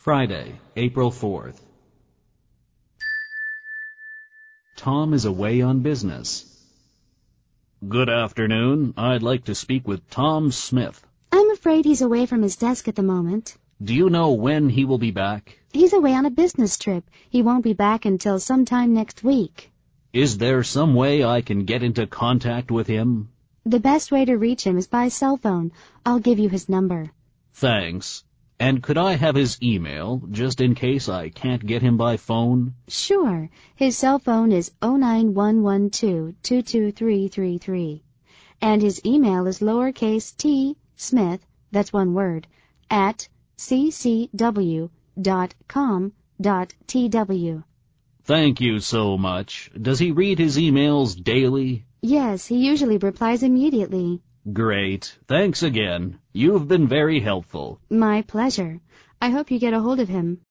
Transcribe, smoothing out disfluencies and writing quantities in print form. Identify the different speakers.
Speaker 1: Friday, April 4th. Tom is away on business. Good afternoon. I'd like to speak with Tom Smith.
Speaker 2: I'm afraid he's away from his desk at the moment.
Speaker 1: Do you know when he will be back?
Speaker 2: He's away on a business trip. He won't be back until sometime next week.
Speaker 1: Is there some way I can get into contact with him?
Speaker 2: The best way to reach him is by cell phone. I'll give you his number.
Speaker 1: Thanks. And could I have his email, just in case I can't get him by phone?
Speaker 2: Sure. His cell phone is 09112-22333. And his email is lowercase t smith, that's one word, at ccw.com.tw.
Speaker 1: Thank you so much. Does he read his emails daily?
Speaker 2: Yes, he usually replies immediately.
Speaker 1: Great. Thanks again. You've been very helpful.
Speaker 2: My pleasure. I hope you get a hold of him.